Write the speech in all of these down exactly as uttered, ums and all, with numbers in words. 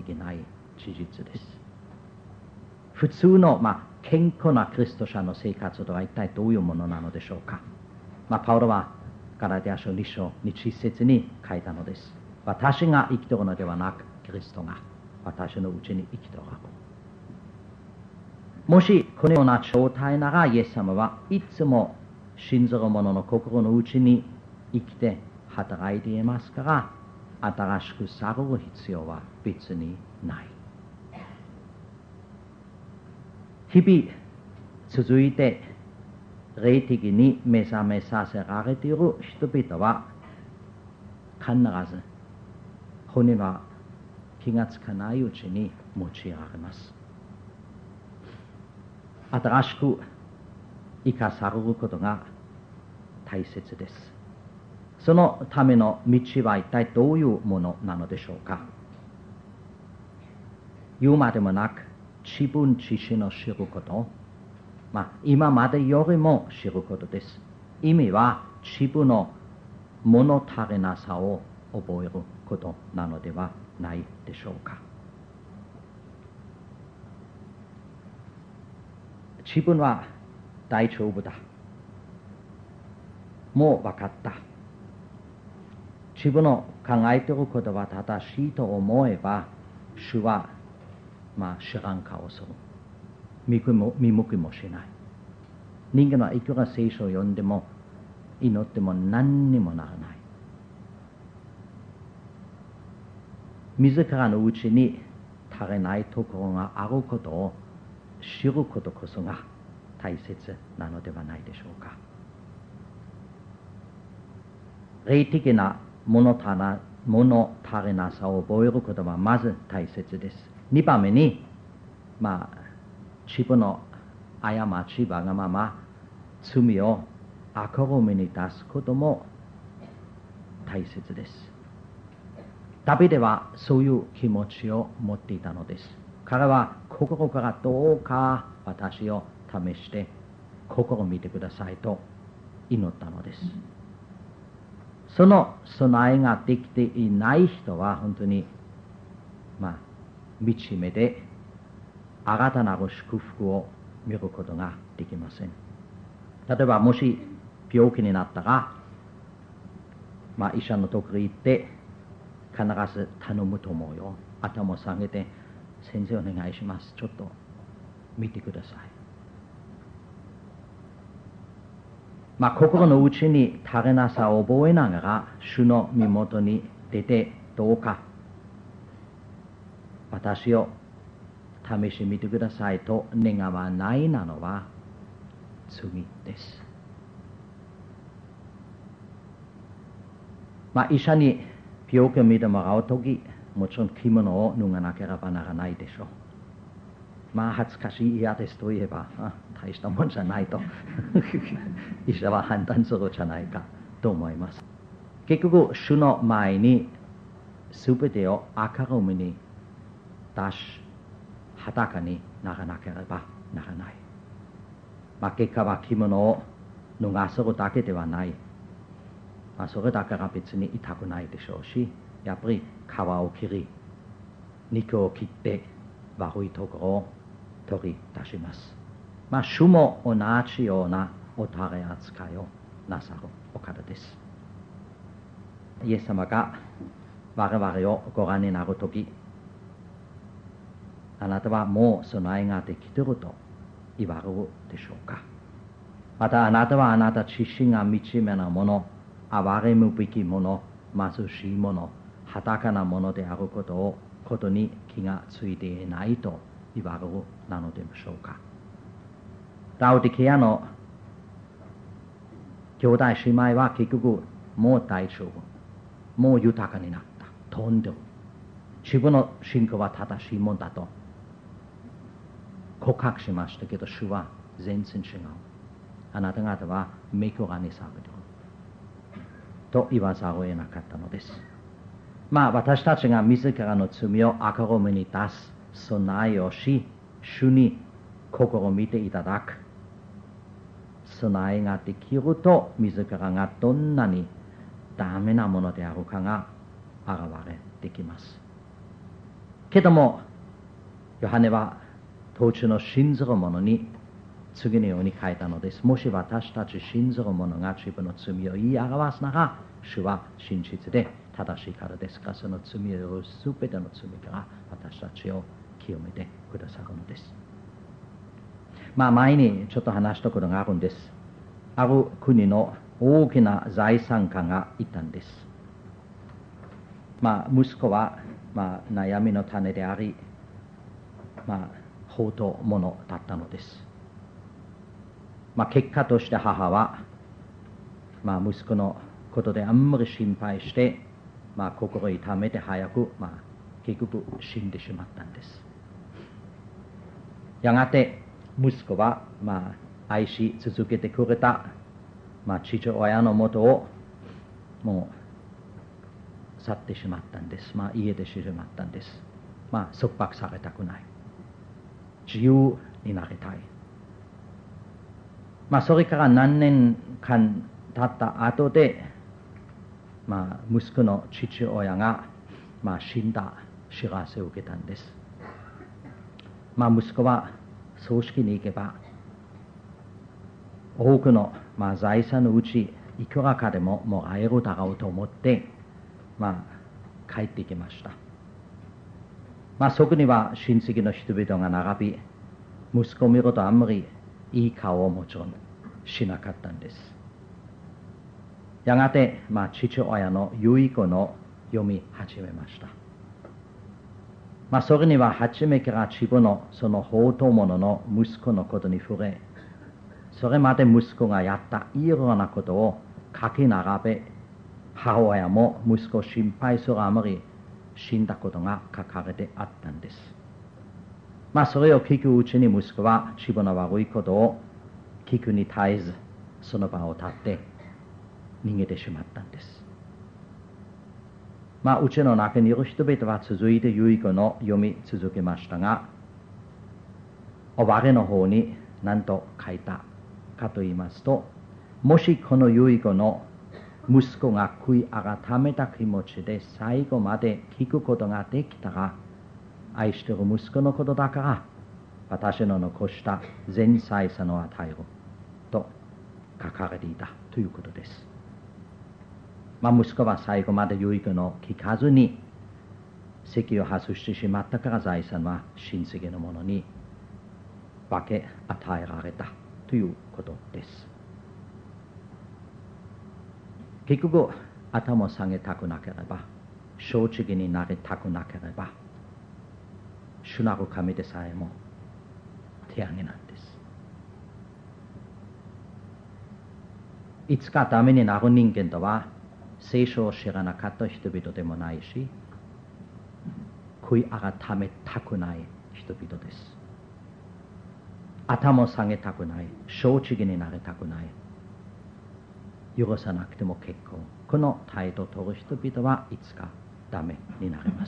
できない事実です。普通の、まあ、健康なキリスト者の生活とは一体どういうものなのでしょうか。まあ、パウロはガラテヤ書に章に節に書いたのです。私が生きておるのではなく、キリストが私のうちに生きておられる。もしこのような状態なら、イエス様はいつも信ずる者の心の内に生きて働いていますから、新しくされる必要は別にない。日々続いて霊的に目覚めさせられている人々は、必ず骨は気がつかないうちに用いられます。新しく生かされることが大切です。そのための道は一体どういうものなのでしょうか。言うまでもなく、自分自身を知ること、まあ、今までよりも知ることです。意味は自分の物足りなさを覚えることなのではないでしょうか。自分は大丈夫だ。もう分かった。自分の考えていることは正しいと思えば、主は、まあ、知らん顔をする。見向きもしない。人間はいくら聖書を読んでも、祈っても何にもならない。自らのうちに足りないところがあることを知ることこそが大切なのではないでしょうか。霊的な物足ら物足りなさを覚えることはまず大切です。にばんめに、まあ、自分の過ち、わがまま、罪を明るみに出すことも大切です。ダビデはそういう気持ちを持っていたのです。彼は心からどうか私を試して心を見てくださいと祈ったのです。その備えができていない人は本当に、まあ、道目で新たなる祝福を見ることができません。例えばもし病気になったら、まあ、医者のところに行って必ず頼むと思うよ。頭を下げて、先生お願いします。ちょっと見てください。まあ、心の内に足りなさを覚えながら、主の身元に出てどうか私を試してみてくださいと願わないなのは罪です。まあ、医者に病気を見てもらうとき、もちろん着物を脱がなければならないでしょう。まあ恥ずかしい嫌ですと言えば、あ、大したもんじゃないと医者は判断するじゃないかと思います。結局主の前に全てを明るみに出し、裸にならなければならない。まあ、結果は着物を脱がせるだけではない。まあ、それだから別に痛くないでしょうし、やっぱり皮を切り、肉を切って悪いところを取り出します。まあ、主も同じようなおたれ扱いをなさるお方です。イエス様が我々をご覧になるとき、あなたはもう備えができていると言われるでしょうか。またあなたはあなた自身が惨めなもの、憐れむべきもの、貧しいもの、裸なものであることをことに気がついていないと言われるなのでしょうか。ラオディケアの兄弟姉妹は結局もう大丈夫、もう豊かになった、飛んでる、自分の信仰は正しいもんだと告白しましたけど、主は全然違う。あなた方は目くらにされていると言わざるを得なかったのです。まあ私たちが自らの罪を明るみに出す備えをし、主に試みていただく備えができると、自らがどんなにダメなものであるかが現れてきます。 けどもヨハネは当時の信ずる者に次のように書いたのです。もし私たち信ずる者が自分の罪を言い表すなら、主は真実で正しいからですから、その罪を許すすべての罪から私たちを清めてくださるのです。まあ前にちょっと話したことがあるんです。ある国の大きな財産家がいたんです。まあ息子は、まあ、悩みの種であり、まあ放蕩者だったのです。まあ結果として母は、まあ息子のことであんまり心配して、まあ心痛めて早く、まあ結局死んでしまったんです。やがて息子は、まあ愛し続けてくれた、まあ父親のもとをもう去ってしまったんです。まあ家出してしまったんです。まあ束縛されたくない。自由になりたい。まあそれから何年間経った後で、まあ息子の父親が、まあ、死んだ知らせを受けたんです。まあ息子は葬式に行けば、多くの、まあ、財産のうちいくらかでももらえるだろうと思って、まあ帰ってきました。まあそこには親戚の人々が並び、息子を見るとあんまりいい顔をもちろんしなかったんです。やがて、まあ、父親の遺言を読み始めました。まあそれには初めから自分のその放蕩者の息子のことに触れ、それまで息子がやったいろいろなことを書き並べ、母親も息子を心配するあまり死んだことが書かれてあったんです。まあそれを聞くうちに息子は自分の悪いことを聞くに絶えず、その場を立って逃げてしまったんです。まあうちの中にいる人々は続いて遺言を読み続けましたが、終わりの方に何と書いたかと言いますと、もしこの遺言を息子が悔い改めた気持ちで最後まで聞くことができたら、愛している息子のことだから私の残した全財産を与えると書かれていたということです。まあ息子は最後まで遺言を聞かずに席を外してしまったから、財産は親戚の者に分け与えられたということです。結局頭を下げたくなければ、正直になりたくなければ、主なる神でさえも手上げなんです。いつかダメになる人間とは聖書を知らなかった人々でもないし、悔い改めたくない人々です。頭を下げたくない、正直になりたくない、許さなくても結構、この態度を取る人々はいつかダメになります。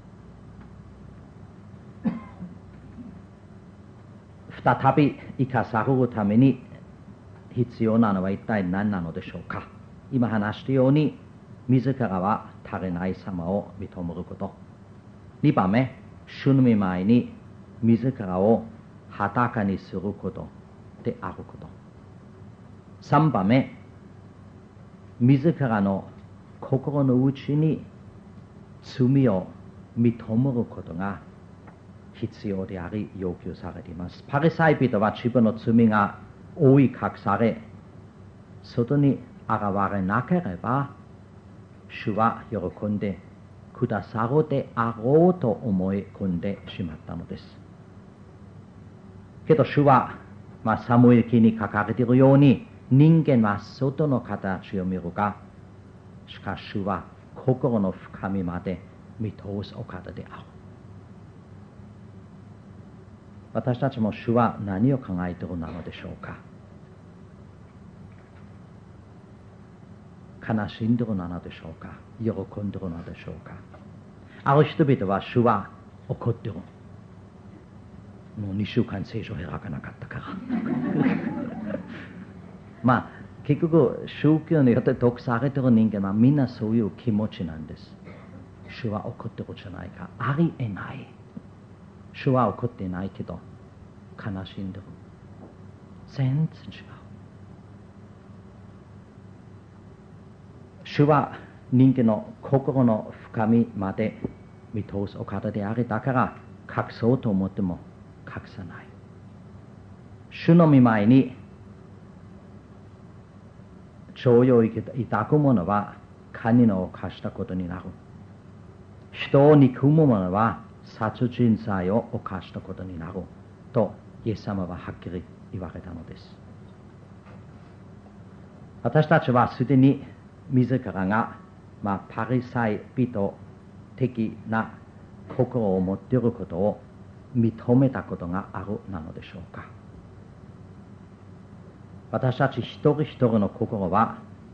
再び生かされるために必要なのは一体何なのでしょうか。今話したように、自らは足りない様を認めること。にばんめ、主の御前に自らを裸にすることであること。さんばんめ、自らの心の内に罪を認めることが必要であり要求されています。パリサイ人は自分の罪が覆い隠され、外に現れなければ、主は喜んでくださるであろうと思い込んでしまったのです。けど主は、まあ、サムエル記に書かれているように、人間は外の形を見るが、しかし主は心の深みまで見通すお方である。私たちも主は何を考えているのでしょうか。悲しんでいるのでしょうか。喜んでいるのでしょうか。ある人々は主は怒っている。もうにしゅうかん聖書を開かなかったからまあ結局宗教によって毒されている人間はみんなそういう気持ちなんです。 主は怒ってるじゃないか。ありえない。主は怒っていないけど悲しんでる。全然違う。主は人間の心の深みまで見通すお方であり、だから隠そうと思っても隠さない。主の御前に情を抱く者は神の犯したことになる。人を憎む者は殺人罪を犯したことになるとイエス様ははっきり言われたのです。私たちはすでに自らが、まあ、パリサイ人的な心を持っていることを認めたことがあるなのでしょうか。私たち一人一人の心は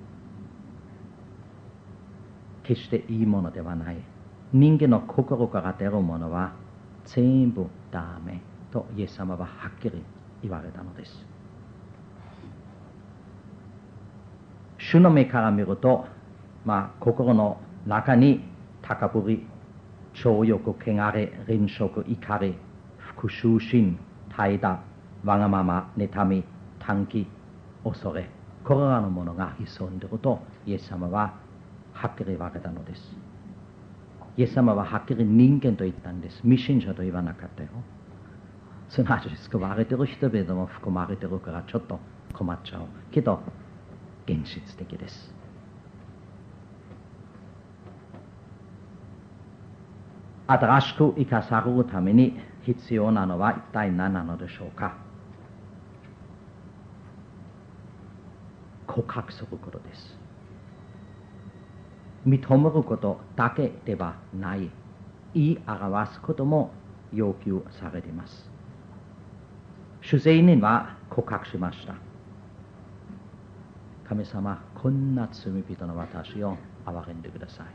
決していいものではない。人間の心から出るものは全部ダメとイエス様ははっきり言われたのです。主の目から見ると、まあ、心の中に高ぶり、情欲、汚れ、吝嗇、怒り、復讐心、怠惰、わがまま、妬み、短気、恐れ、これらのものが潜んでいるとイエス様ははっきり言われたのです。イエス様ははっきり人間と言ったんです。未信者と言わなかったよ。すなわち救われている人々も含まれているからちょっと困っちゃうけど現実的です。新しく生かされるために必要なのは一体何なのでしょうか。告白することです。認めることだけではない。言い表すことも要求されています。主税人は告白しました。神様、こんな罪人の私を憐れんでください。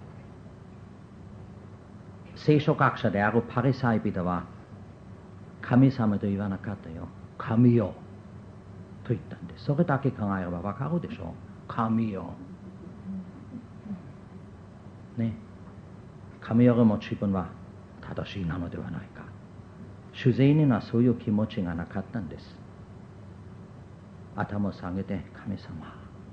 聖書学者であるパリサイ人は神様と言わなかったよ。神よと言ったんです。それだけ考えればわかるでしょう。神よ。ね。神よりも自分は正しいなのではないか。主税人はそういう気持ちがなかったんです。頭を下げて、神様、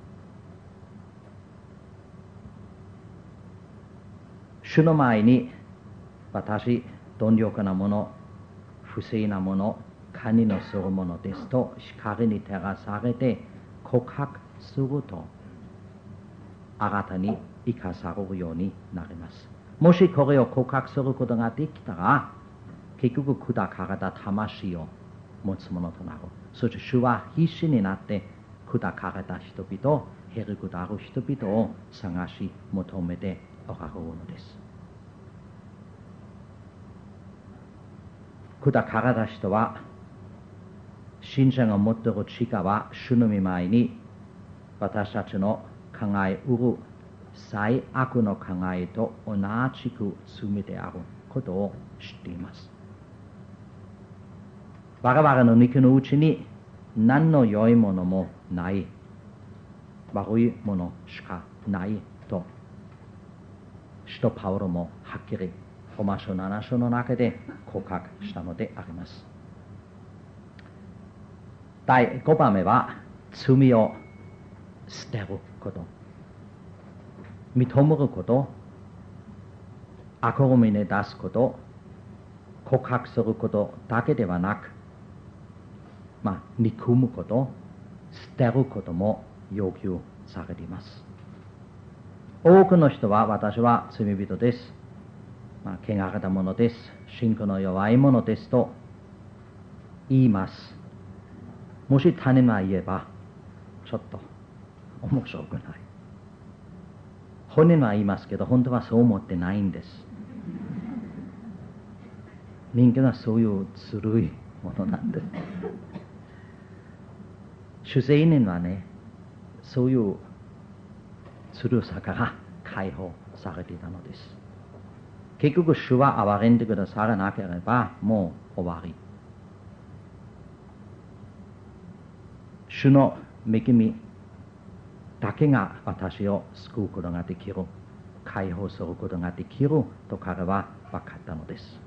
主の前に私、貪欲なもの、不正なもの、神のするものですと光に照らされて告白すると新たに生かされるようになります。もしこれを告白することができたら結局砕かれた魂を持つものとなる。そして主は必死になって砕かれた人々を、へりくだる人々を探し求めておられるのです。砕かれた人は信者が持っている力は主の御前に私たちの考えうる最悪の考えと同じく罪であることを知っています。我々の肉のうちに何の良いものもない、悪いものしかないと使徒パウロもはっきりローマ書なな章の中で告白したのであります。だいごばんめは罪を捨てること、認めること、明るみに出すこと、告白することだけではなく、まあ、憎むこと、捨てることも要求されています。多くの人は私は罪人です、まあ、汚れたものです、信仰の弱いものですと言います。もし他人が言えばちょっと面白くない。本人は言いますけど本当はそう思ってないんです。人間はそういうずるいものなんです。主税人はね、そういうずるさから解放されていたのです。結局主は憐れんでくださらなければもう終わり。主の恵みだけが私を救うことができる。 解放することができると彼は分かったのです。